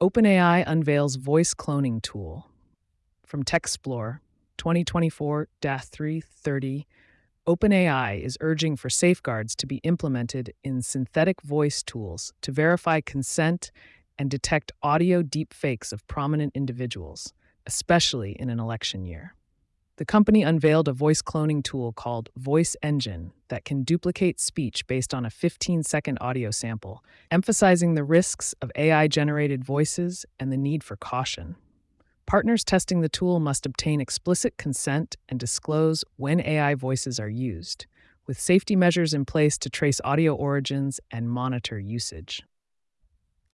OpenAI unveils voice cloning tool. From TechSplore 2024-330, OpenAI is urging for safeguards to be implemented in synthetic voice tools to verify consent and detect audio deepfakes of prominent individuals, especially in an election year. The company unveiled a voice cloning tool called Voice Engine that can duplicate speech based on a 15-second audio sample, emphasizing the risks of AI-generated voices and the need for caution. Partners testing the tool must obtain explicit consent and disclose when AI voices are used, with safety measures in place to trace audio origins and monitor usage.